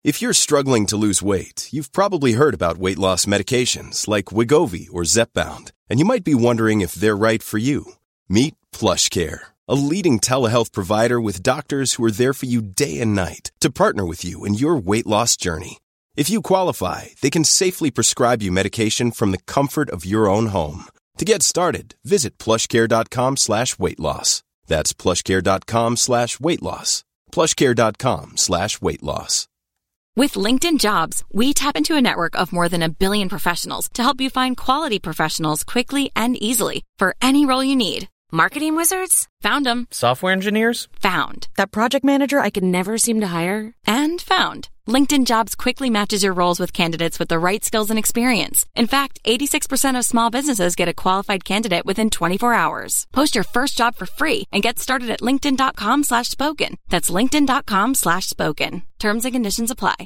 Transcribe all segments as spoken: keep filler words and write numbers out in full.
If you're struggling to lose weight, you've probably heard about weight loss medications like Wegovy or Zepbound, and you might be wondering if they're right for you. Meet PlushCare, a leading telehealth provider with doctors who are there for you day and night to partner with you in your weight loss journey. If you qualify, they can safely prescribe you medication from the comfort of your own home. To get started, visit plushcare.com slash weight loss. That's plushcare.com slash weight loss. plushcare.com slash weight loss. With LinkedIn Jobs, we tap into a network of more than a billion professionals to help you find quality professionals quickly and easily for any role you need. Marketing wizards? Found them. Software engineers? Found. That project manager I could never seem to hire? And found. LinkedIn Jobs quickly matches your roles with candidates with the right skills and experience. In fact, eighty-six percent of small businesses get a qualified candidate within twenty-four hours. Post your first job for free and get started at linkedin.com slash spoken. That's linkedin.com slash spoken. Terms and conditions apply.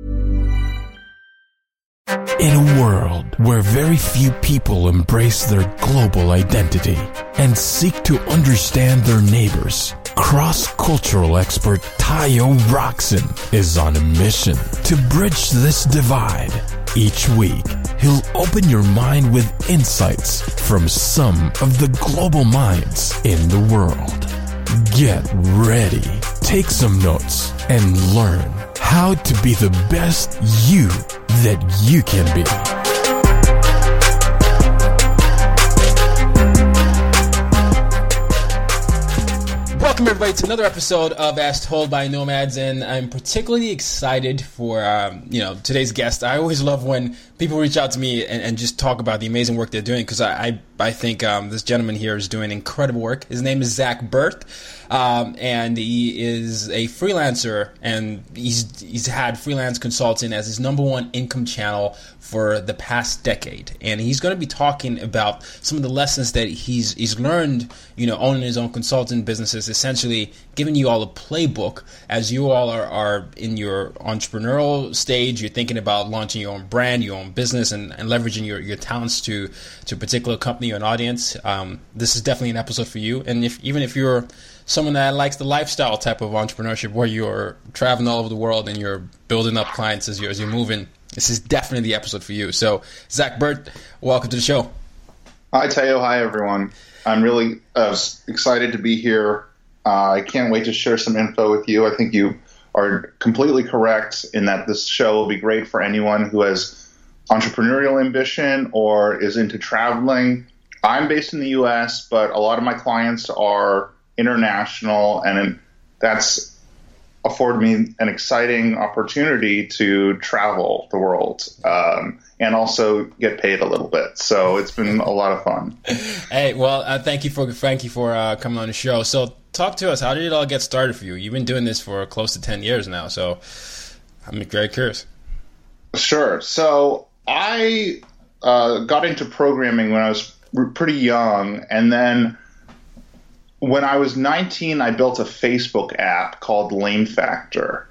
In a world where very few people embrace their global identity and seek to understand their neighbors, cross-cultural expert Tayo Roxon is on a mission to bridge this divide. Each week, he'll open your mind with insights from some of the global minds in the world. Get ready, take some notes, and learn how to be the best you that you can be. Welcome everybody to another episode of As Told by Nomads, and I'm particularly excited for um, you know today's guest. I always love when people reach out to me and, and just talk about the amazing work they're doing, because I, I I think um, this gentleman here is doing incredible work. His name is Zach Burt, um, and he is a freelancer, and he's he's had freelance consulting as his number one income channel for the past decade. And he's going to be talking about some of the lessons that he's he's learned, you know, owning his own consulting businesses, essentially giving you all a playbook as you all are, are in your entrepreneurial stage. You're thinking about launching your own brand, your own business, and, and leveraging your, your talents to, to a particular company or an audience. Um, this is definitely an episode for you. And if even if you're someone that likes the lifestyle type of entrepreneurship where you're traveling all over the world and you're building up clients as you're, as you're moving, this is definitely the episode for you. So, Zach Burt, welcome to the show. Hi, Tayo. Hi, everyone. I'm really uh, excited to be here. Uh, I can't wait to share some info with you. I think you are completely correct in that this show will be great for anyone who has entrepreneurial ambition or is into traveling. I'm based in the U S, but a lot of my clients are international, and that's afforded me an exciting opportunity to travel the world um, and also get paid a little bit. So it's been a lot of fun. Hey, well, uh, thank you for thank you for uh, coming on the show. So talk to us. How did it all get started for you? You've been doing this for close to ten years now, so I'm very curious. Sure. So I uh, got into programming when I was pretty young, and then when I was nineteen, I built a Facebook app called Lame Factor.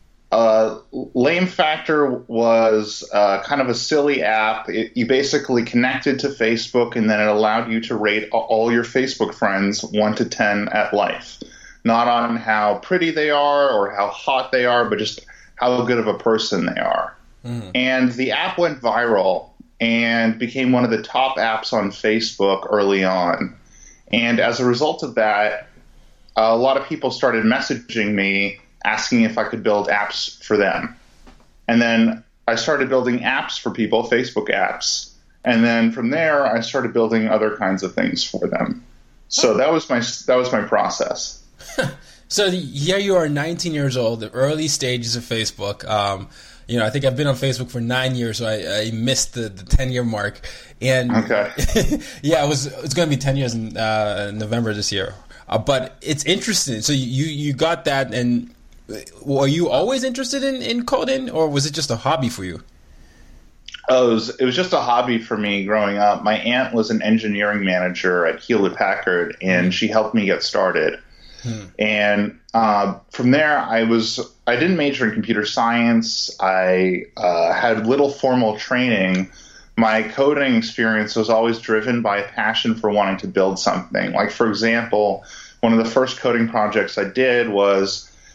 Uh, Lame Factor was uh, kind of a silly app. It, you basically connected to Facebook, and then it allowed you to rate all your Facebook friends one to ten at life. Not on how pretty they are or how hot they are, but just how good of a person they are. Mm. And the app went viral and became one of the top apps on Facebook early on. And as a result of that, a lot of people started messaging me asking if I could build apps for them. And then I started building apps for people, Facebook apps. And then from there, I started building other kinds of things for them. So that was my that was my process. So here you are, nineteen years old, the early stages of Facebook. Um, you know, I think I've been on Facebook for nine years, so I, I missed the, the ten-year mark. And okay. yeah, it was it's going to be ten years in uh, November this year. Uh, but it's interesting. So you you got that, and were you always interested in, in coding, or was it just a hobby for you? Oh, it was, it was just a hobby for me growing up. My aunt was an engineering manager at Hewlett Packard, and she helped me get started. Hmm. And uh, from there, I was I didn't major in computer science. I uh, had little formal training. My coding experience was always driven by a passion for wanting to build something. Like, for example, one of the first coding projects I did was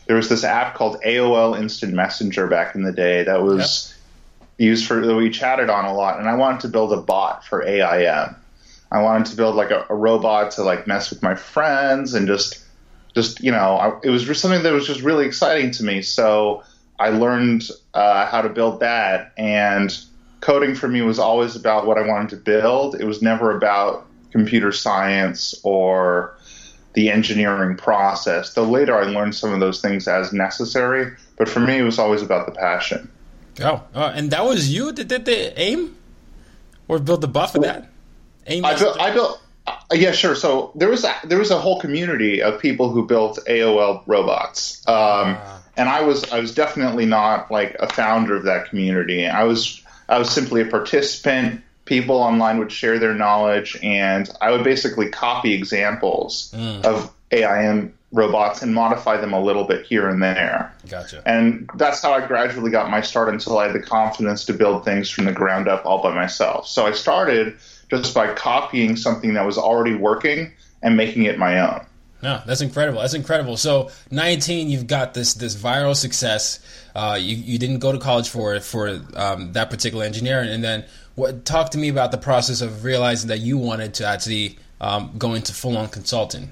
there was this app called A O L Instant Messenger back in the day that was yep. used for that we chatted on a lot, and I wanted to build a bot for A I M. I wanted to build like a, a robot to like mess with my friends and just just you know I, it was just something that was just really exciting to me. So I learned uh, how to build that, and coding for me was always about what I wanted to build. It was never about computer science or the engineering process, though later I learned some of those things as necessary. But for me, it was always about the passion. Oh, uh, and that was you that did the AIM? Or built the bot for that? AIM I built, I built uh, yeah, sure. So there was, a, there was a whole community of people who built A O L robots. Um, ah. And I was, I was definitely not like a founder of that community. I was, I was simply a participant. People online would share their knowledge, and I would basically copy examples mm. of A I M robots and modify them a little bit here and there. Gotcha. And that's how I gradually got my start until I had the confidence to build things from the ground up all by myself. So I started just by copying something that was already working and making it my own. No, that's incredible. That's incredible. So nineteen, you've got this this viral success. Uh, you, you didn't go to college for for um, that particular engineering, and then what? Talk to me about the process of realizing that you wanted to actually um, go into full-on consulting.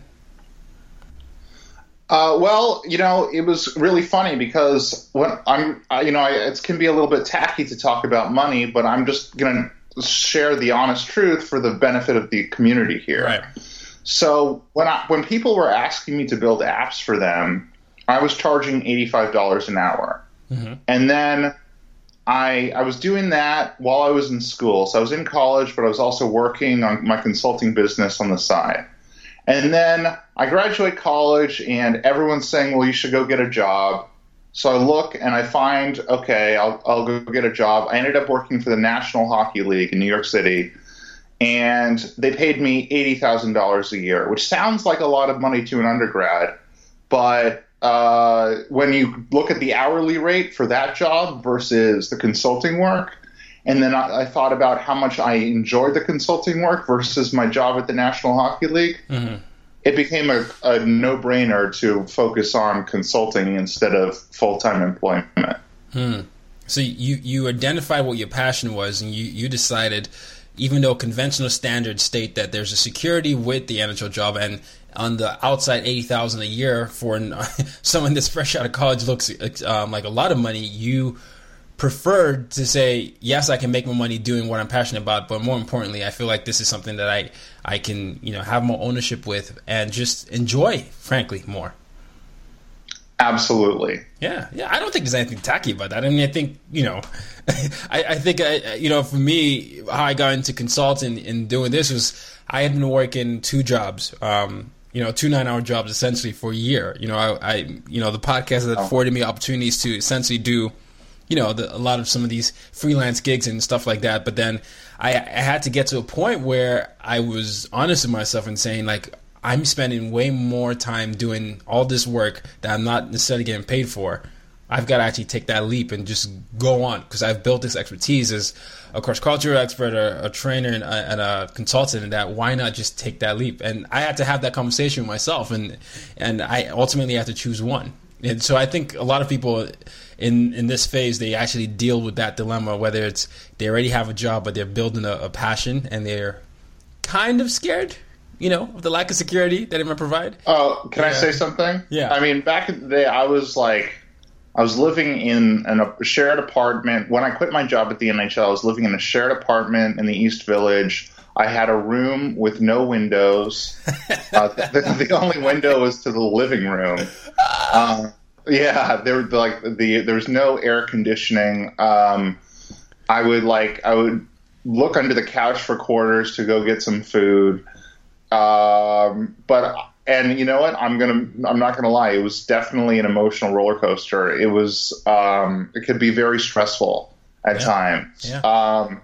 Uh, well, you know, it was really funny because when I'm, I, you know, I, it can be a little bit tacky to talk about money, but I'm just going to share the honest truth for the benefit of the community here. Right. So when I, when people were asking me to build apps for them, I was charging eighty-five dollars an hour. Mm-hmm. And then I I was doing that while I was in school. So I was in college, but I was also working on my consulting business on the side. And then I graduate college, and everyone's saying, well, you should go get a job. So I look and I find, okay, I'll, I'll go get a job. I ended up working for the National Hockey League in New York City, and they paid me eighty thousand dollars a year, which sounds like a lot of money to an undergrad. But uh, when you look at the hourly rate for that job versus the consulting work, and then I, I thought about how much I enjoyed the consulting work versus my job at the National Hockey League, mm-hmm. it became a, a no-brainer to focus on consulting instead of full-time employment. Hmm. So you, you identified what your passion was, and you, you decided, even though conventional standards state that there's a security with the N H L job, and on the outside eighty thousand dollars a year for someone that's fresh out of college looks um, like a lot of money, you preferred to say, yes, I can make more money doing what I'm passionate about, but more importantly, I feel like this is something that I, I can, you know, have more ownership with and just enjoy, frankly, more. Absolutely. Yeah, yeah. I don't think there's anything tacky about that. I mean, I think, you know, I, I think, I, you know, for me, how I got into consulting and doing this was I had been working two jobs, um, you know, two nine-hour jobs essentially for a year. You know, I, I you know, the podcast that afforded me opportunities to essentially do, you know, the, a lot of some of these freelance gigs and stuff like that. But then I, I had to get to a point where I was honest with myself and saying, like, I'm spending way more time doing all this work that I'm not necessarily getting paid for. I've got to actually take that leap and just go on, because I've built this expertise as a cross-cultural expert, a, a trainer, and a, and a consultant, and that why not just take that leap? And I had to have that conversation with myself, and and I ultimately had to choose one. And so I think a lot of people in, in this phase, they actually deal with that dilemma, whether it's they already have a job, but they're building a, a passion, and they're kind of scared, you know, of the lack of security that it might provide. Oh, can yeah. I say something? Yeah. I mean, back in the day, I was like, I was living in an, a shared apartment. When I quit my job at the N H L, I was living in a shared apartment in the East Village. I had a room with no windows. uh, the, the only window was to the living room. Um, yeah, there like the there was no air conditioning. Um, I would like I would look under the couch for quarters to go get some food. Um, but and you know what? I'm gonna I'm not gonna lie. It was definitely an emotional roller coaster. It was um, it could be very stressful at yeah. times. Yeah. Um,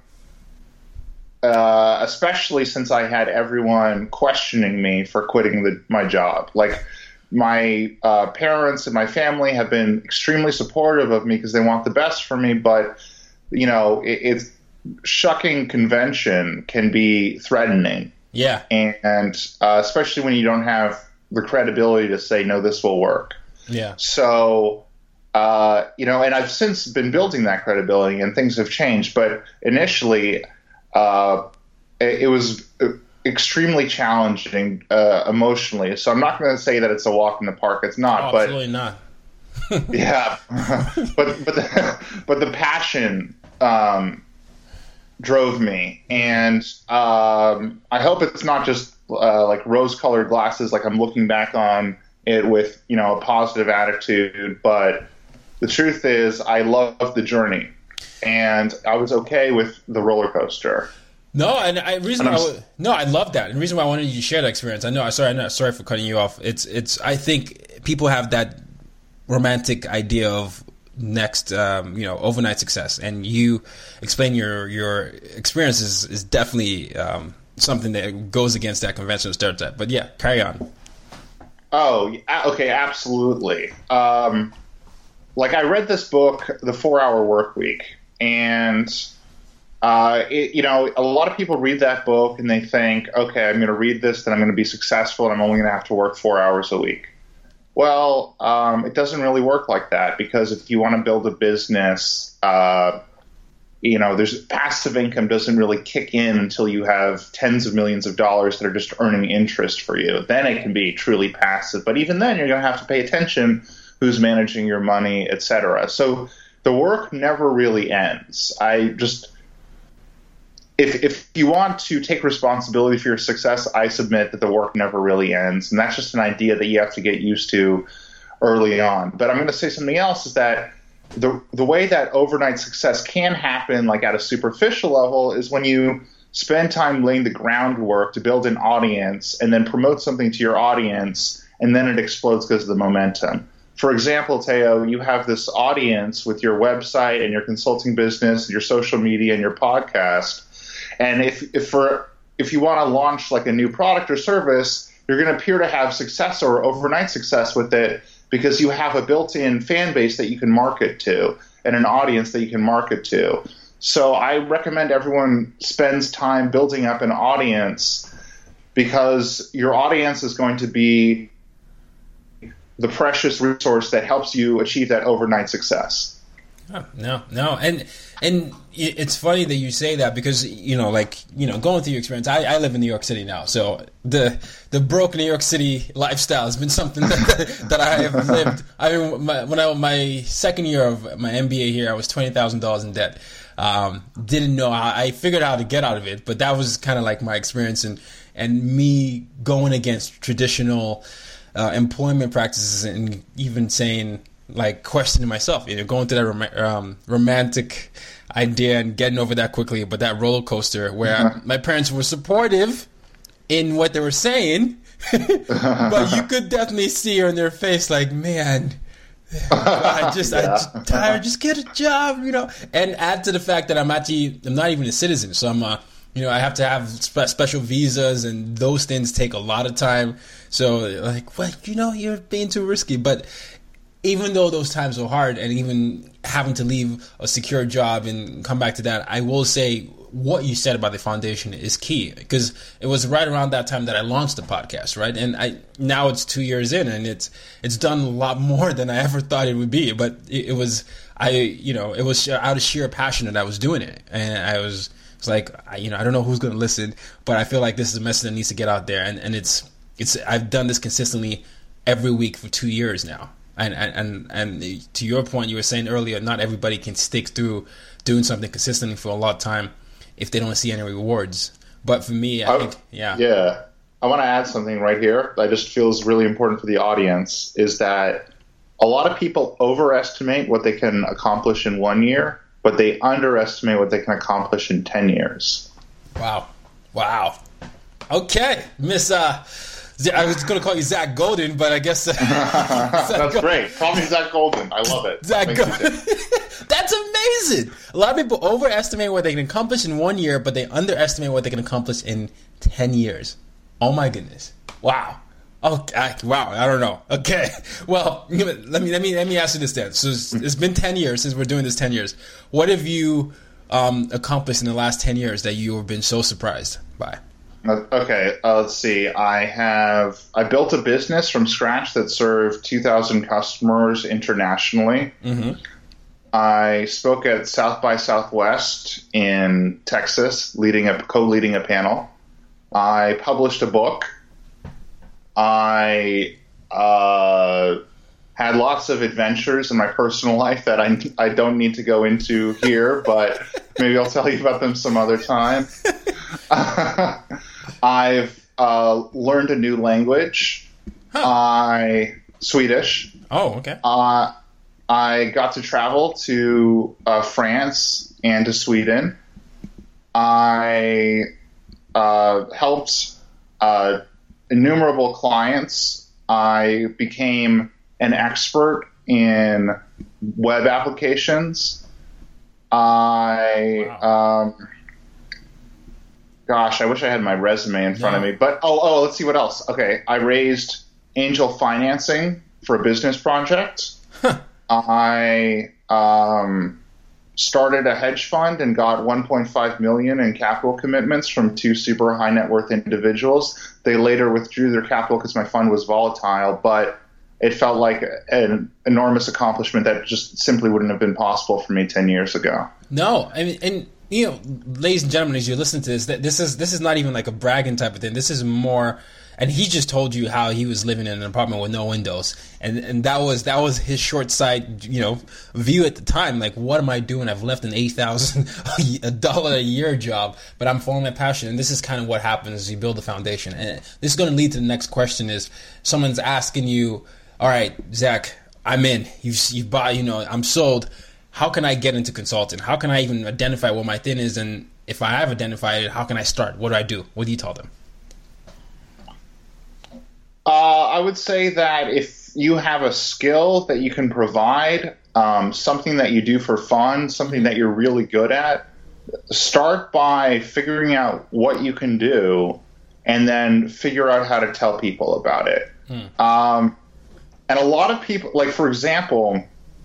Uh, especially since I had everyone questioning me for quitting the, my job. Like, my uh, parents and my family have been extremely supportive of me because they want the best for me, but, you know, it, it's shucking convention can be threatening. Yeah. And uh, especially when you don't have the credibility to say, no, this will work. Yeah. So, uh, you know, and I've since been building that credibility, and things have changed. But initially, uh, it, it was extremely challenging uh, emotionally. So I'm not going to say that it's a walk in the park. It's not. Oh, but absolutely not. yeah, but but the, but the passion um, drove me, and um, I hope it's not just uh, like rose-colored glasses. Like I'm looking back on it with, you know, a positive attitude. But the truth is, I love the journey, and I was okay with the roller coaster. No, and I reason and why I, no, I love that. And the reason why I wanted you to share that experience. I know. I sorry. I'm not sorry for cutting you off. It's it's. I think people have that romantic idea of next, um, you know, overnight success, and you explain your your experience is, is definitely um, something that goes against that conventional stereotype. But yeah, carry on. Oh, okay, absolutely. Um, like I read this book, The four hour Work Week, and uh, it, you know, a lot of people read that book and they think, okay, I'm going to read this, then I'm going to be successful, and I'm only going to have to work four hours a week. Well, um, it doesn't really work like that, because if you want to build a business, uh, you know, there's passive income doesn't really kick in until you have tens of millions of dollars that are just earning interest for you. Then it can be truly passive. But even then, you're going to have to pay attention who's managing your money, et cetera. So the work never really ends. I just If if you want to take responsibility for your success, I submit that the work never really ends. And that's just an idea that you have to get used to early on. But I'm going to say something else, is that the the way that overnight success can happen, like at a superficial level, is when you spend time laying the groundwork to build an audience and then promote something to your audience, and then it explodes because of the momentum. For example, Teo, you have this audience with your website and your consulting business and your social media and your podcast. And if, if for if you want to launch like a new product or service, you're going to appear to have success or overnight success with it because you have a built-in fan base that you can market to and an audience that you can market to. So I recommend everyone spends time building up an audience, because your audience is going to be the precious resource that helps you achieve that overnight success. Oh, no, no. And and it's funny that you say that, because, you know, like, you know, going through your experience, I, I live in New York City now. So the the broke New York City lifestyle has been something that, that I have lived. I mean, my, when I my second year of my M B A here, I was twenty thousand dollars in debt. Um, didn't know how, I figured out how to get out of it, but that was kind of like my experience, and, and me going against traditional uh, employment practices, and even saying, like, questioning myself, you know, going through that rom- um, romantic idea and getting over that quickly, but that roller coaster where uh-huh. my parents were supportive in what they were saying, but you could definitely see her in their face, like, man, I just, yeah. I'm just tired, just get a job, you know, and add to the fact that I'm actually, I'm not even a citizen, so I'm, uh, you know, I have to have spe- special visas, and those things take a lot of time, so, like, well, you know, you're being too risky, but even though those times were hard, and even having to leave a secure job and come back to that, I will say what you said about the foundation is key, because it was right around that time that I launched the podcast, right? And I now it's two years in, and it's it's done a lot more than I ever thought it would be. But it, it was I you know it was out of sheer passion that I was doing it, and I was it's like I, you know I don't know who's going to listen, but I feel like this is a message that needs to get out there, and and it's it's I've done this consistently every week for two years now. And, and and to your point, you were saying earlier, not everybody can stick through doing something consistently for a lot of time if they don't see any rewards. But for me, I, I think, yeah. Yeah. I want to add something right here that I just feel is really important for the audience, is that a lot of people overestimate what they can accomplish in one year, but they underestimate what they can accomplish in ten years. Wow. Wow. Okay. Miss... Uh, I was going to call you Zach Golden, but I guess... Uh, That's Golden. Great. Call me Zach Golden. I love it. Zach Golden. That's amazing. A lot of people overestimate what they can accomplish in one year, but they underestimate what they can accomplish in ten years. Oh, my goodness. Wow. Okay. Wow. I don't know. Okay. Well, let me let me, let me ask you this then. So it's, it's been ten years since we're doing this ten years. What have you um, accomplished in the last ten years that you have been so surprised by? Okay, uh, let's see. I have I built a business from scratch that served two thousand customers internationally. Mm-hmm. I spoke at South by Southwest in Texas, leading a co-leading a panel. I published a book. I uh, had lots of adventures in my personal life that I I don't need to go into here, but maybe I'll tell you about them some other time. I've uh, learned a new language. Huh. I Swedish. Oh, okay. Uh, I got to travel to uh, France and to Sweden. I uh, helped uh, innumerable clients. I became an expert in web applications. I, wow. um, gosh, I wish I had my resume in front yeah. of me. But oh, oh, let's see what else. Okay, I raised angel financing for a business project. Huh. I um, started a hedge fund and got one point five million dollars in capital commitments from two super high net worth individuals. They later withdrew their capital because my fund was volatile, but it felt like an enormous accomplishment that just simply wouldn't have been possible for me ten years ago. No, I mean, and you know, ladies and gentlemen, as you listen to this, that this is this is not even like a bragging type of thing. This is more. And he just told you how he was living in an apartment with no windows, and and that was that was his short sight, you know, view at the time. Like, what am I doing? I've left an eight thousand a dollar a year job, but I'm following my passion. And this is kind of what happens as you build a foundation. And this is going to lead to the next question: is someone's asking you, "All right, Zach, I'm in. You've you've bought. You know, I'm sold. How can I get into consulting? How can I even identify what my thing is? And if I have identified it, how can I start? What do I do? What do you tell them?" Uh, I would say that if you have a skill that you can provide, um, something that you do for fun, something that you're really good at, start by figuring out what you can do and then figure out how to tell people about it. Hmm. Um, and a lot of people, like, for example,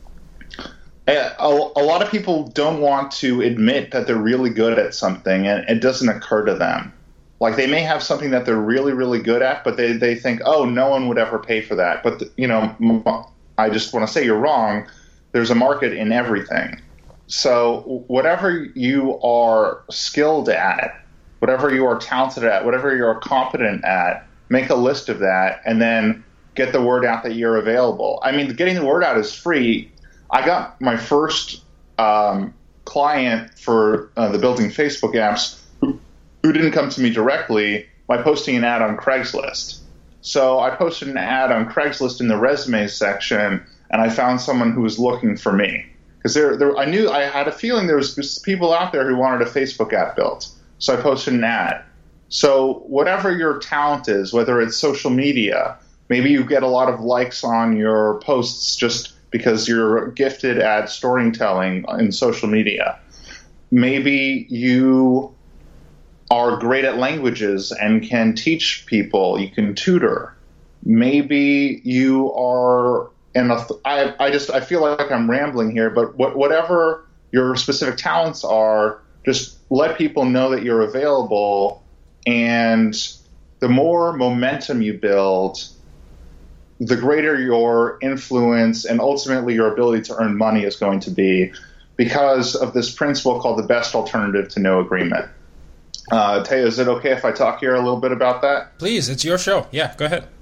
a, a lot of people don't want to admit that they're really good at something, and it doesn't occur to them. Like, they may have something that they're really, really good at, but they, they think, oh, no one would ever pay for that. But, you know, I just want to say you're wrong. There's a market in everything. So whatever you are skilled at, whatever you are talented at, whatever you're competent at, make a list of that and then get the word out that you're available. I mean, getting the word out is free. I got my first um, client for uh, the Building Facebook apps who didn't come to me directly by posting an ad on Craigslist. So I posted an ad on Craigslist in the resume section, and I found someone who was looking for me. Because there, there, I knew I had a feeling there was people out there who wanted a Facebook app built. So I posted an ad. So whatever your talent is, whether it's social media, maybe you get a lot of likes on your posts just because you're gifted at storytelling in social media. Maybe you are great at languages and can teach people. You can tutor. Maybe you are, and I, I just I feel like I'm rambling here, but what, whatever your specific talents are, just let people know that you're available. And the more momentum you build, the greater your influence and ultimately your ability to earn money is going to be, because of this principle called the best alternative to no agreement. Uh, Taya, is it okay if I talk here a little bit about that? Please, it's your show. Yeah, go ahead.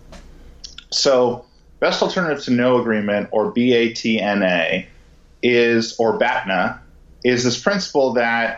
So, best alternative to no agreement, or B A T N A, is, or B A T N A, is this principle that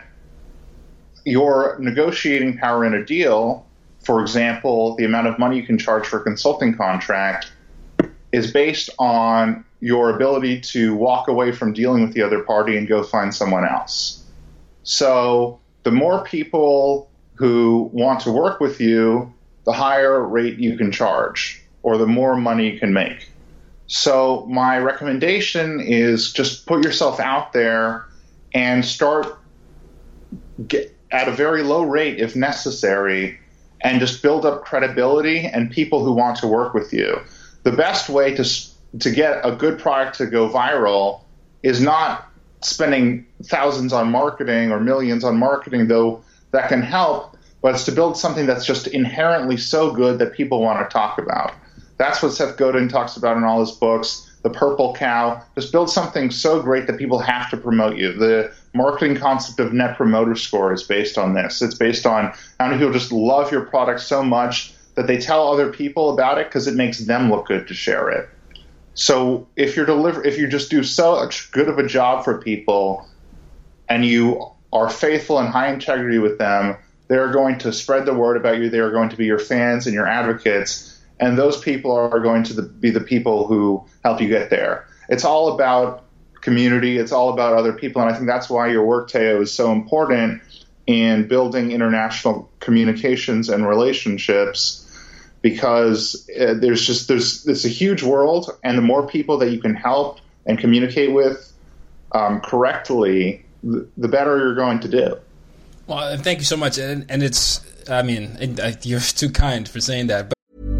your negotiating power in a deal, for example, the amount of money you can charge for a consulting contract, is based on your ability to walk away from dealing with the other party and go find someone else. So the more people who want to work with you, the higher rate you can charge, or the more money you can make. So my recommendation is just put yourself out there and start get, at a very low rate if necessary, and just build up credibility and people who want to work with you. The best way to to get a good product to go viral is not spending thousands on marketing or millions on marketing, though that can help. but it's to build something that's just inherently so good that people want to talk about. That's what Seth Godin talks about in all his books. The Purple Cow. Just build something so great that people have to promote you. The marketing concept of Net Promoter Score is based on this. It's based on how many people just love your product so much that they tell other people about it because it makes them look good to share it. So if you're deliver, if you just do such good of a job for people and you are faithful and high integrity with them, they're going to spread the word about you. They are going to be your fans and your advocates. And those people are going to the, be the people who help you get there. It's all about community. It's all about other people. And I think that's why your work, Teo, is so important in building international communications and relationships, because uh, there's just there's it's a huge world, and the more people that you can help and communicate with um, correctly, the, the better you're going to do. Well, thank you so much. And, and it's, I mean, it, you're too kind for saying that. But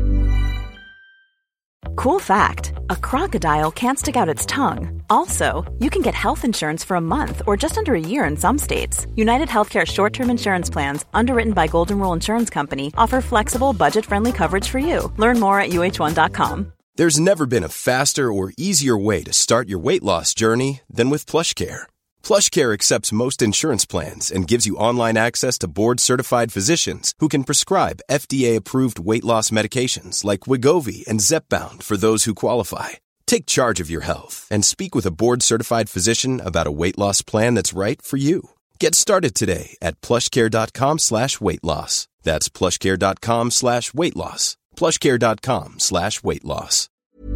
Cool fact, a crocodile can't stick out its tongue. Also, you can get health insurance for a month or just under a year in some states. United Healthcare short-term insurance plans, underwritten by Golden Rule Insurance Company, offer flexible, budget-friendly coverage for you. Learn more at U H one dot com. There's never been a faster or easier way to start your weight loss journey than with PlushCare. PlushCare accepts most insurance plans and gives you online access to board-certified physicians who can prescribe F D A-approved weight loss medications like Wegovy and Zepbound for those who qualify. Take charge of your health and speak with a board-certified physician about a weight loss plan that's right for you. Get started today at plushcare.com slash weight loss. That's plushcare.com slash weight loss. plushcare.com slash weight loss.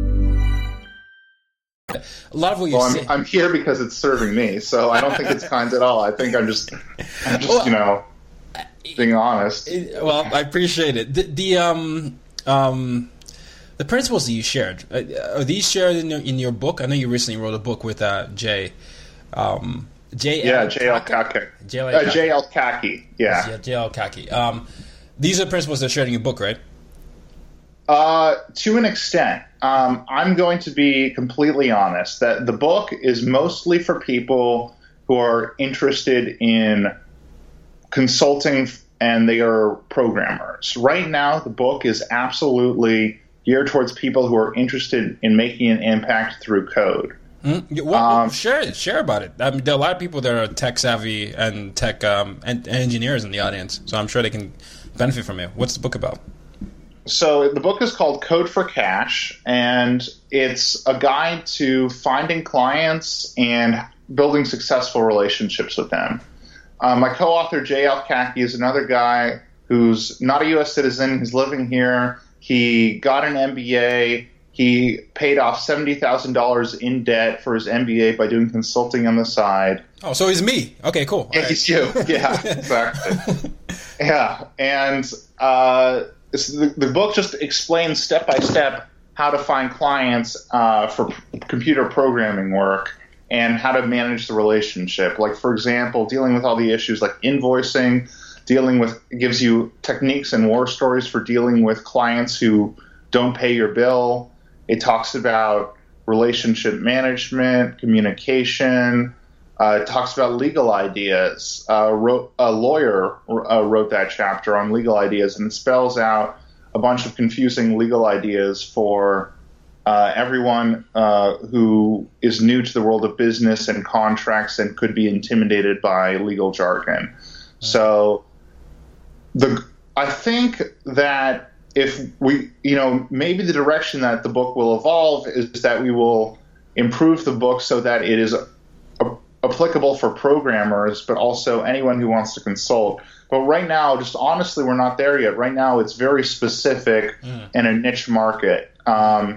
A lot of what you well, say. I'm, I'm here because it's serving me, so I don't think it's kind at all. I think I'm just, I'm just, well, you know, being honest. It, well, I appreciate it. The, the um um the principles that you shared, are these shared in your, in your book? I know you recently wrote a book with uh, Jay. Um, J. Yeah, J L Kaki. J L Kaki. Yeah. Yeah, J L Kaki. Um, these are principles that are shared in your book, right? Uh, to an extent. Um, I'm going to be completely honest that the book is mostly for people who are interested in consulting and they are programmers. Right now, the book is absolutely geared towards people who are interested in making an impact through code. Mm-hmm. Well, um, share share about it. I mean, there are a lot of people that are tech savvy and tech um, and engineers in the audience, so I'm sure they can benefit from it. What's the book about? So the book is called Code for Cash, and it's a guide to finding clients and building successful relationships with them. Um, my co-author, J L Kaki, is another guy who's not a U S citizen. He's living here. He got an M B A. He paid off seventy thousand dollars in debt for his M B A by doing consulting on the side. Oh, so he's me. Okay, cool. Yeah, he's you. Yeah, exactly. Yeah, and uh, the, the book just explains step by step how to find clients uh, for p- computer programming work and how to manage the relationship. Like, for example, dealing with all the issues like invoicing, dealing with – gives you techniques and war stories for dealing with clients who don't pay your bill. It talks about relationship management, communication. Uh, it talks about legal ideas. Uh, wrote, a lawyer uh, wrote that chapter on legal ideas, and it spells out a bunch of confusing legal ideas for uh, everyone uh, who is new to the world of business and contracts and could be intimidated by legal jargon. Mm-hmm. So the I think that if we, you know, maybe the direction that the book will evolve is that we will improve the book so that it is a, a, applicable for programmers, but also anyone who wants to consult. But right now, just honestly, we're not there yet. Right now, it's very specific mm. in a niche market. Um,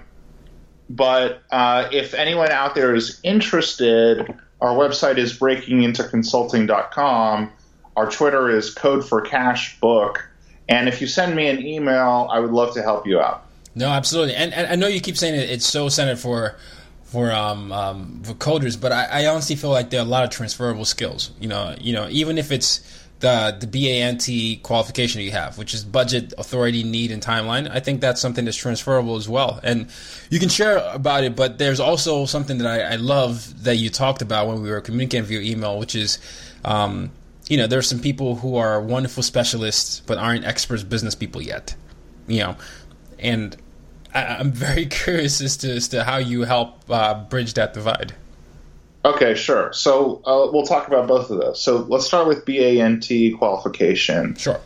but uh, if anyone out there is interested, our website is breaking into consulting dot com. Our Twitter is Code for Cash Book. And if you send me an email, I would love to help you out. No, absolutely. And, and I know you keep saying it, it's so centered for for um, um, for coders, but I, I honestly feel like there are a lot of transferable skills. You know, you know, even if it's the the B A N T qualification you have, which is budget, authority, need, and timeline, I think that's something that's transferable as well. And you can share about it, but there's also something that I, I love that you talked about when we were communicating via email, which is um, you know, there's some people who are wonderful specialists but aren't experts business people yet, you know, and I, I'm very curious as to, as to how you help uh, bridge that divide. Okay, sure. So uh, we'll talk about both of those. So let's start with B A N T qualification. Sure.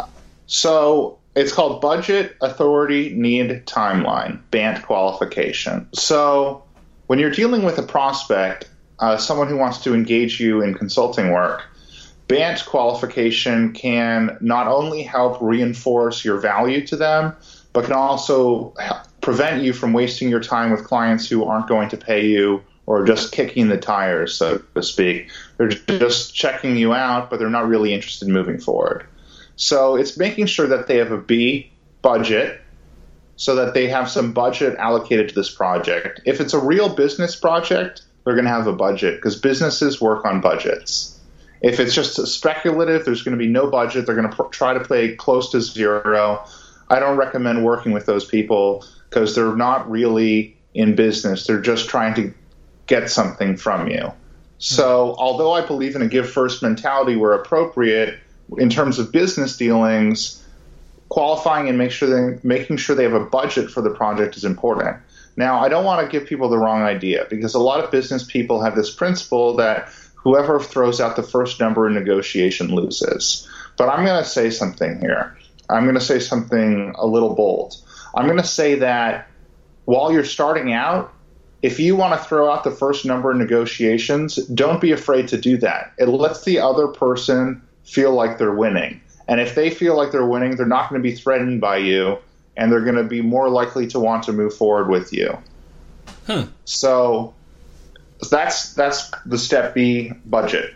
So it's called Budget, Authority, Need, Timeline, B A N T qualification. So when you're dealing with a prospect, uh, someone who wants to engage you in consulting work, B A N T qualification can not only help reinforce your value to them, but can also prevent you from wasting your time with clients who aren't going to pay you or just kicking the tires, so to speak. They're just checking you out, but they're not really interested in moving forward. So it's making sure that they have a B, budget, so that they have some budget allocated to this project. If it's a real business project, they're going to have a budget because businesses work on budgets. If it's just speculative, there's going to be no budget. They're going to pr- try to play close to zero. I don't recommend working with those people because they're not really in business. They're just trying to get something from you. So although I believe in a give first mentality where appropriate, in terms of business dealings, qualifying and make sure they, making sure they have a budget for the project is important. Now, I don't want to give people the wrong idea because a lot of business people have this principle that whoever throws out the first number in negotiation loses. But I'm going to say something here. I'm going to say something a little bold. I'm going to say that while you're starting out, if you want to throw out the first number in negotiations, don't be afraid to do that. It lets the other person feel like they're winning. And if they feel like they're winning, they're not going to be threatened by you, and they're going to be more likely to want to move forward with you. Hmm. So that's that's the step B, budget.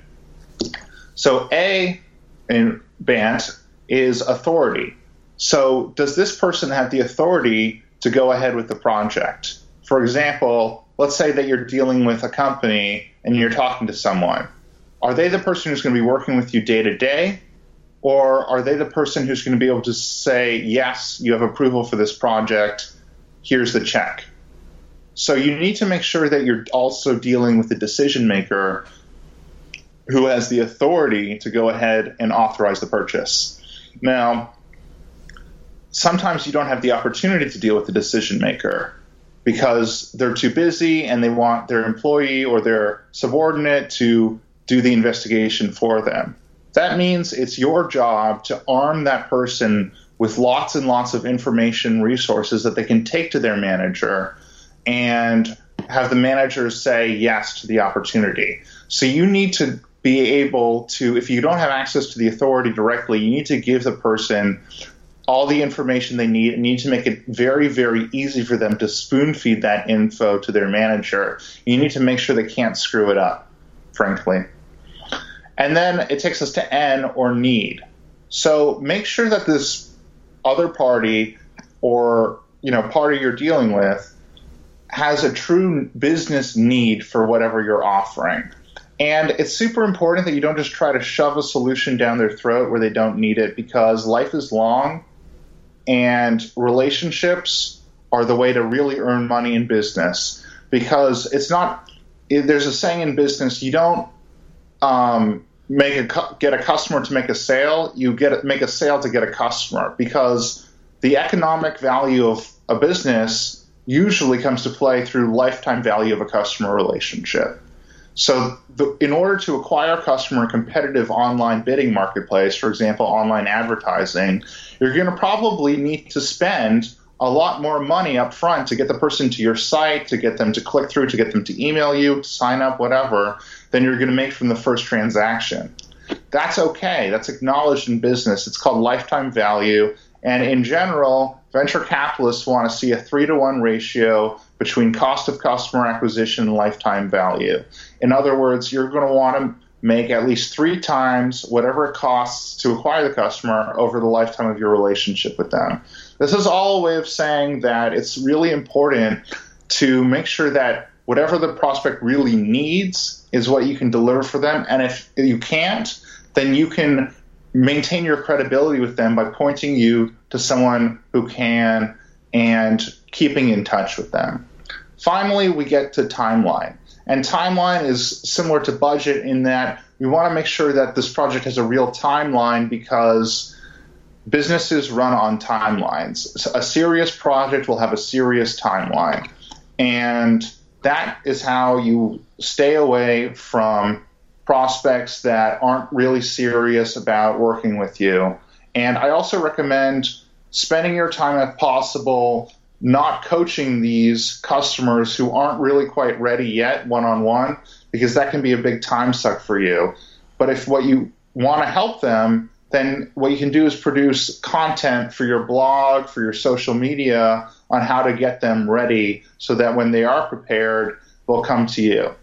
So A in B A N T is authority. So does this person have the authority to go ahead with the project? For example, let's say that you're dealing with a company and you're talking to someone. Are they the person who's going to be working with you day to day? Or are they the person who's going to be able to say, yes, you have approval for this project, here's the check? So you need to make sure that you're also dealing with the decision maker who has the authority to go ahead and authorize the purchase. Now, sometimes you don't have the opportunity to deal with the decision maker because they're too busy and they want their employee or their subordinate to do the investigation for them. That means it's your job to arm that person with lots and lots of information, resources that they can take to their manager and have the manager say yes to the opportunity. So you need to be able to, if you don't have access to the authority directly, you need to give the person all the information they need and need to make it very, very easy for them to spoon feed that info to their manager. You need to make sure they can't screw it up, frankly. And then it takes us to N, or need. So make sure that this other party or, you know, party you're dealing with has a true business need for whatever you're offering. And it's super important that you don't just try to shove a solution down their throat where they don't need it, because life is long and relationships are the way to really earn money in business. Because it's not – there's a saying in business, you don't um, make a get a customer to make a sale. You get make a sale to get a customer, because the economic value of a business usually comes to play through lifetime value of a customer relationship. So the, in order to acquire a customer in a competitive online bidding marketplace, for example, online advertising, you're going to probably need to spend a lot more money up front to get the person to your site, to get them to click through, to get them to email you, to sign up, whatever, than you're going to make from the first transaction. That's okay. That's acknowledged in business. It's called lifetime value. And in general, venture capitalists want to see a three to one ratio between cost of customer acquisition and lifetime value. In other words, you're going to want to make at least three times whatever it costs to acquire the customer over the lifetime of your relationship with them. This is all a way of saying that it's really important to make sure that whatever the prospect really needs is what you can deliver for them. And if you can't, then you can maintain your credibility with them by pointing you to someone who can and keeping in touch with them. Finally, we get to timeline. And timeline is similar to budget in that we want to make sure that this project has a real timeline because businesses run on timelines. A serious project will have a serious timeline. And that is how you stay away from prospects that aren't really serious about working with you. And I also recommend spending your time, if possible, not coaching these customers who aren't really quite ready yet one-on-one, because that can be a big time suck for you. But if what you want to help them, then what you can do is produce content for your blog, for your social media on how to get them ready so that when they are prepared, they'll come to you.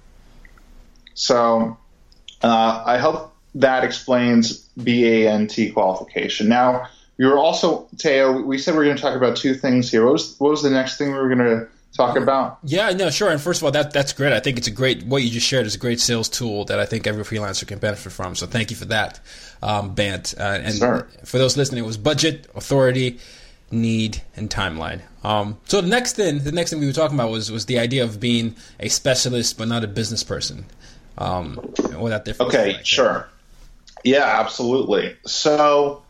So uh, I hope that explains B A N T qualification. Now, you're also, Teo, we said we were going to talk about two things here. What was, what was the next thing we were going to talk about? Yeah, no, sure. And first of all, that that's great. I think it's a great, what you just shared is a great sales tool that I think every freelancer can benefit from. So thank you for that, um, Bant. Uh, and sure. For those listening, it was budget, authority, need, and timeline. Um, so the next thing, the next thing we were talking about was was the idea of being a specialist but not a business person. Um, what that difference Okay, like sure. Yeah, absolutely. So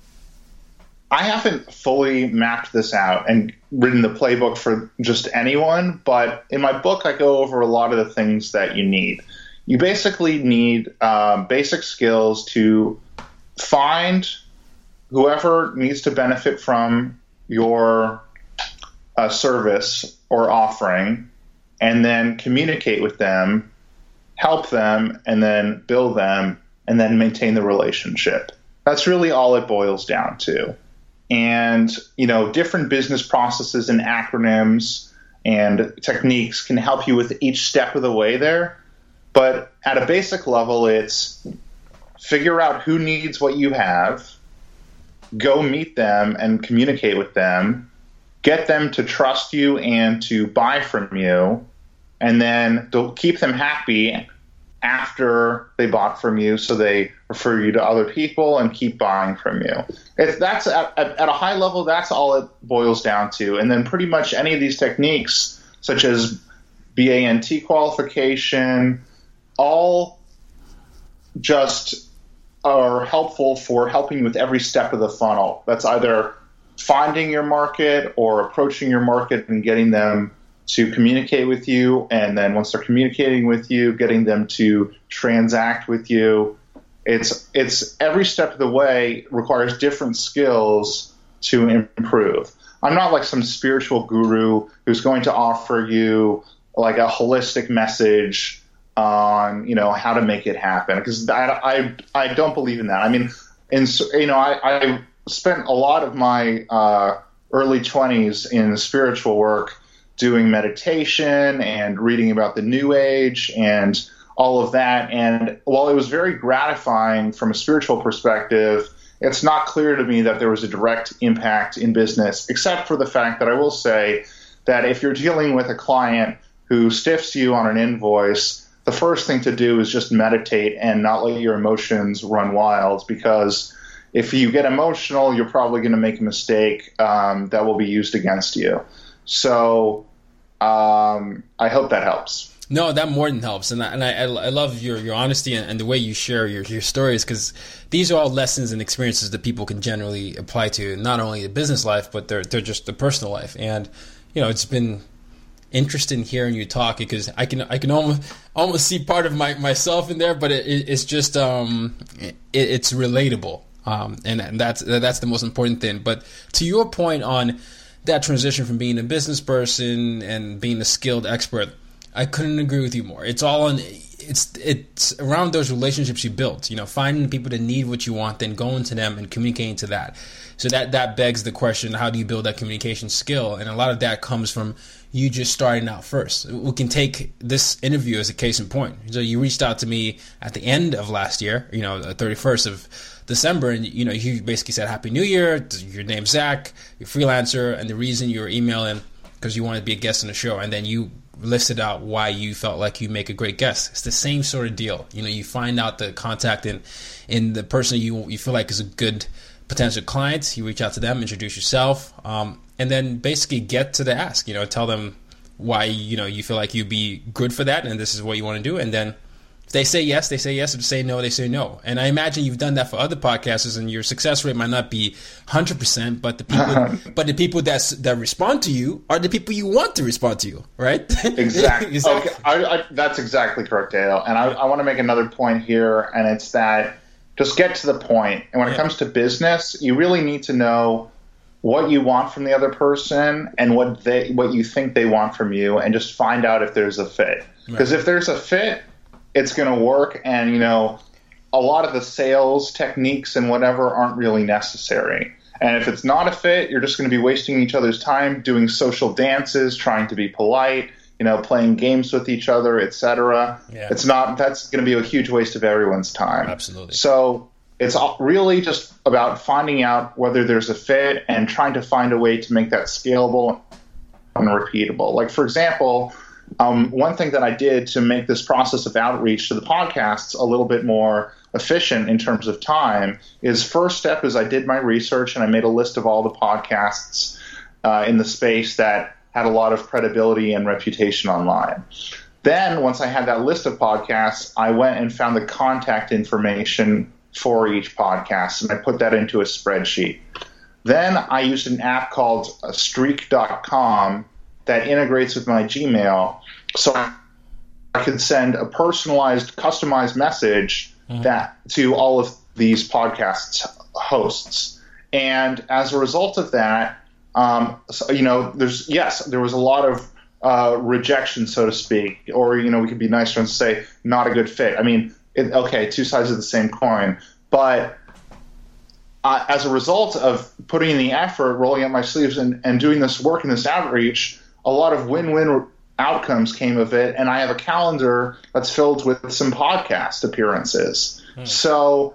I haven't fully mapped this out and written the playbook for just anyone, but in my book, I go over a lot of the things that you need. You basically need uh, basic skills to find whoever needs to benefit from your uh, service or offering, and then communicate with them, help them, and then bill them, and then maintain the relationship. That's really all it boils down to. And, you know, different business processes and acronyms and techniques can help you with each step of the way there. But at a basic level, it's figure out who needs what you have, go meet them and communicate with them, get them to trust you and to buy from you, and then keep them happy after they bought from you, so they refer you to other people and keep buying from you. If that's at, at, at a high level, that's all it boils down to. And then pretty much any of these techniques, such as B A N T qualification, all just are helpful for helping you with every step of the funnel. That's either finding your market or approaching your market and getting them to communicate with you, and then once they're communicating with you, getting them to transact with you. It's it's every step of the way requires different skills to improve. I'm not like some spiritual guru who's going to offer you like a holistic message on, you know, how to make it happen, because I, I I don't believe in that. I mean, in you know, I, I spent a lot of my uh, early twenties in spiritual work, doing meditation and reading about the New Age and all of that. And while it was very gratifying from a spiritual perspective, it's not clear to me that there was a direct impact in business, except for the fact that I will say that if you're dealing with a client who stiffs you on an invoice, the first thing to do is just meditate and not let your emotions run wild, because if you get emotional, you're probably going to make a mistake um, that will be used against you. So um, I hope that helps. No, that more than helps, and I, and I, I love your, your honesty and, and the way you share your, your stories, because these are all lessons and experiences that people can generally apply to not only the business life, but they're they're just the personal life. And you know, it's been interesting hearing you talk, because I can I can almost almost see part of my myself in there, but it, it's just um it, it's relatable, um and, and that's that's the most important thing. But to your point on that transition from being a business person and being a skilled expert, I couldn't agree with you more. It's all on, it's it's around those relationships you built. You know, finding people that need what you want, then going to them and communicating to that. So that that begs the question: how do you build that communication skill? And a lot of that comes from you just starting out first. We can take this interview as a case in point. So you reached out to me at the end of last year, you know, the thirty-first of December, and you know, you basically said Happy New Year. Your name's Zach. You're a freelancer, and the reason you were emailing because you wanted to be a guest on the show, and then you listed out why you felt like you make a great guest. It's the same sort of deal. You know, you find out the contact in, in the person you you feel like is a good potential client. You reach out to them, introduce yourself, um, and then basically get to the ask. You know, tell them why, you know, you feel like you'd be good for that and this is what you want to do. And then if they say yes, they say yes. If they say no, they say no. And I imagine you've done that for other podcasters, and your success rate might not be one hundred percent, but the people but the people that's, that respond to you are the people you want to respond to you, right? Exactly. exactly. Okay. I, I, that's exactly correct, Dale. And I, I want to make another point here, and it's that just get to the point. And when yeah. it comes to business, you really need to know what you want from the other person and what they what you think they want from you, and just find out if there's a fit. Because right. if there's a fit, it's going to work. And, you know, a lot of the sales techniques and whatever aren't really necessary. And if it's not a fit, you're just going to be wasting each other's time doing social dances, trying to be polite, you know, playing games with each other, et cetera. Yeah. It's not, that's going to be a huge waste of everyone's time. Absolutely. So it's really just about finding out whether there's a fit and trying to find a way to make that scalable and repeatable. Like, for example, um, one thing that I did to make this process of outreach to the podcasts a little bit more efficient in terms of time is, first step is I did my research and I made a list of all the podcasts uh, in the space that had a lot of credibility and reputation online. Then once I had that list of podcasts, I went and found the contact information for each podcast, and I put that into a spreadsheet. Then I used an app called Streak dot com that integrates with my Gmail, so I could send a personalized, customized message mm-hmm. that to all of these podcasts hosts. And as a result of that, um, so, you know, there's yes, there was a lot of uh, rejection, so to speak, or, you know, we could be nicer and say not a good fit. I mean, it, okay, two sides of the same coin, but uh, as a result of putting in the effort, rolling up my sleeves, and, and doing this work and this outreach, a lot of win-win outcomes came of it, and I have a calendar that's filled with some podcast appearances. Hmm. So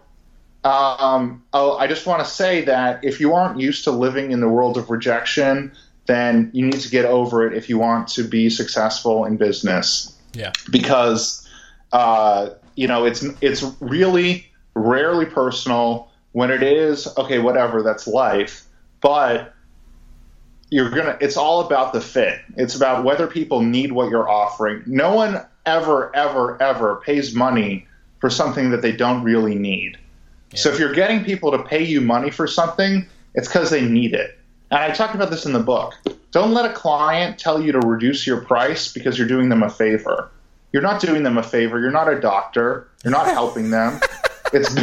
um, oh, I just want to say that if you aren't used to living in the world of rejection, then you need to get over it if you want to be successful in business. Yeah. Because uh, you know, it's it's really rarely personal. When it is, okay, whatever, that's life. But you're gonna it's all about the fit. It's about whether people need what you're offering. No one ever, ever, ever pays money for something that they don't really need. Yeah. So if you're getting people to pay you money for something, it's because they need it. And I talked about this in the book. Don't let a client tell you to reduce your price because you're doing them a favor. You're not doing them a favor. You're not a doctor. You're not helping them. It's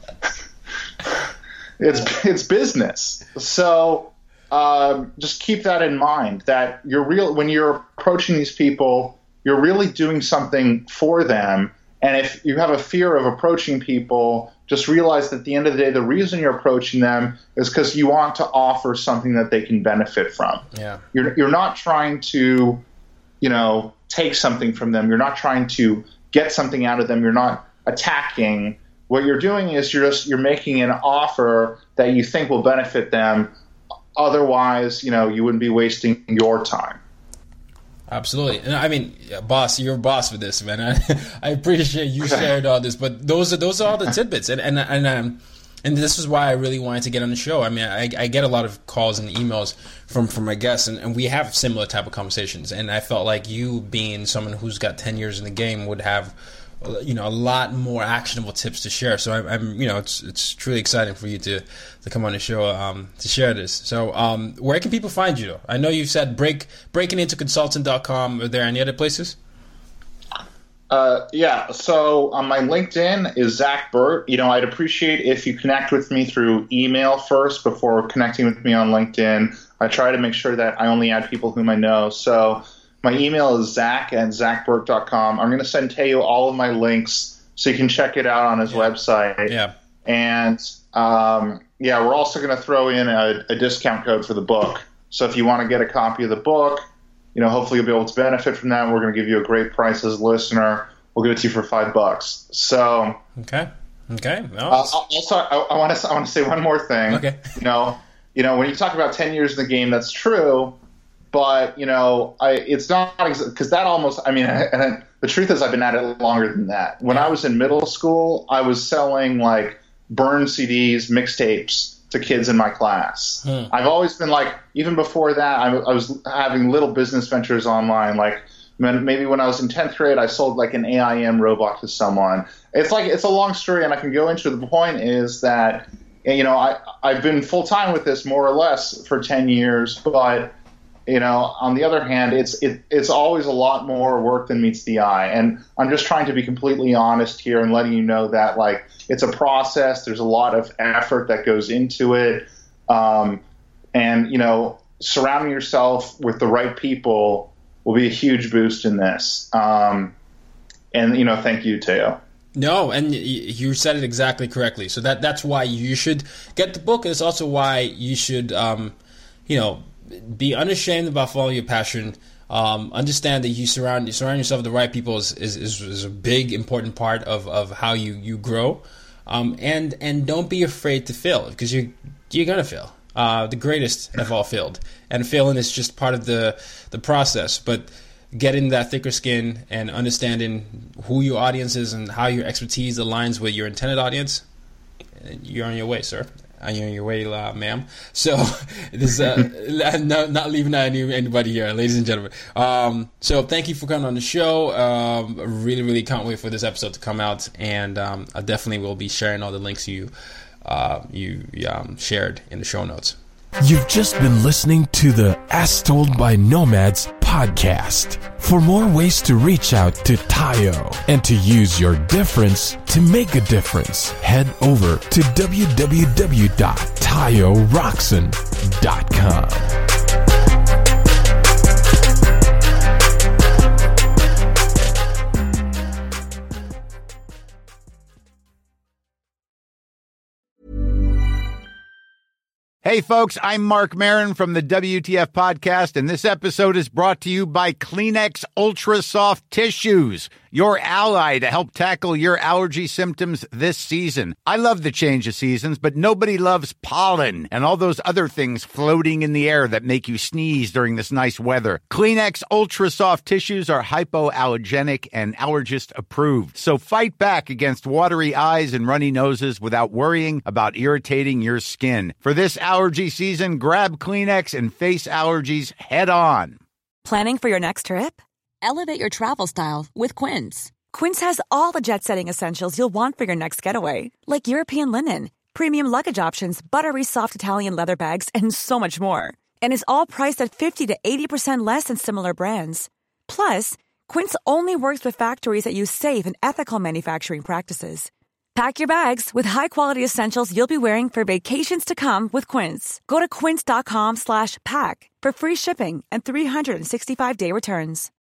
it's it's business. So um, just keep that in mind. That you're real when you're approaching these people. You're really doing something for them. And if you have a fear of approaching people, just realize that at the end of the day, the reason you're approaching them is because you want to offer something that they can benefit from. Yeah. You're you're not trying to, you know, take something from them. You're not trying to get something out of them. You're not attacking. What you're doing is you're just you're making an offer that you think will benefit them. Otherwise, you know, you wouldn't be wasting your time. Absolutely. And I mean, boss, you're a boss for this, man. I, I appreciate you sharing all this, but those are those are all the tidbits, and and and um, and this is why I really wanted to get on the show. I mean, I, I get a lot of calls and emails from from my guests, and, and we have similar type of conversations. And I felt like you, being someone who's got ten years in the game, would have, you know, a lot more actionable tips to share. So I'm, I'm you know, it's it's truly exciting for you to, to come on the show um, to share this. So um, where can people find you, though? I know you've said break breaking into consultant dot com. Are there any other places? Uh, yeah. So on my LinkedIn is Zach Burt. You know, I'd appreciate if you connect with me through email first before connecting with me on LinkedIn. I try to make sure that I only add people whom I know. So my email is zach at zach burt dot com. I'm going to send Teo all of my links so you can check it out on his yeah. website. Yeah. And, um, yeah, we're also going to throw in a, a discount code for the book. So if you want to get a copy of the book, you know, hopefully you'll be able to benefit from that. We're going to give you a great price as a listener. We'll give it to you for five bucks. So, okay. Okay. No, uh, also, I, I want to I want to say one more thing. Okay. You know, you know, when you talk about ten years in the game, that's true. But, you know, I, it's not because that almost, I mean, and the truth is I've been at it longer than that. When I was in middle school, I was selling like burned C Ds, mixtapes to kids in my class. Hmm. I've always been like, even before that, I, I was having little business ventures online. Like maybe when I was in tenth grade, I sold like an A I M robot to someone. It's like, it's a long story and I can go into it. The point is that, you know, I, I've been full time with this more or less for ten years, but you know, on the other hand, it's it, it's always a lot more work than meets the eye. And I'm just trying to be completely honest here and letting you know that, like, it's a process. There's a lot of effort that goes into it. Um, and, you know, surrounding yourself with the right people will be a huge boost in this. Um, and, you know, thank you, Teo. No, and you said it exactly correctly. So that that's why you should get the book. And it's also why you should, um, you know, be unashamed about following your passion. Um, understand that you surround you surround yourself with the right people is is, is, is a big important part of, of how you you grow. Um, and and don't be afraid to fail, because you you're gonna fail. Uh, the greatest have all failed, and failing is just part of the the process. But getting that thicker skin and understanding who your audience is and how your expertise aligns with your intended audience, you're on your way, sir. You're on your way, uh, ma'am. So this uh, not, not leaving out any, anybody here, ladies and gentlemen. Um, so thank you for coming on the show. Um, I really, really can't wait for this episode to come out, and um, I definitely will be sharing all the links you uh, you um, shared in the show notes. You've just been listening to the As Told by Nomads podcast. For more ways to reach out to Tayo and to use your difference to make a difference, head over to w w w dot tayo roxon dot com. Hey, folks, I'm Mark Maron from the W T F Podcast, and this episode is brought to you by Kleenex Ultra Soft Tissues, your ally to help tackle your allergy symptoms this season. I love the change of seasons, but nobody loves pollen and all those other things floating in the air that make you sneeze during this nice weather. Kleenex Ultra Soft Tissues are hypoallergenic and allergist approved, so fight back against watery eyes and runny noses without worrying about irritating your skin. For this allergy season, grab Kleenex and face allergies head on. Planning for your next trip? Elevate your travel style with Quince. Quince has all the jet-setting essentials you'll want for your next getaway, like European linen, premium luggage options, buttery soft Italian leather bags, and so much more. And is all priced at fifty to eighty percent less than similar brands. Plus, Quince only works with factories that use safe and ethical manufacturing practices. Pack your bags with high-quality essentials you'll be wearing for vacations to come with Quince. Go to quince dot com slash pack for free shipping and three sixty-five day returns.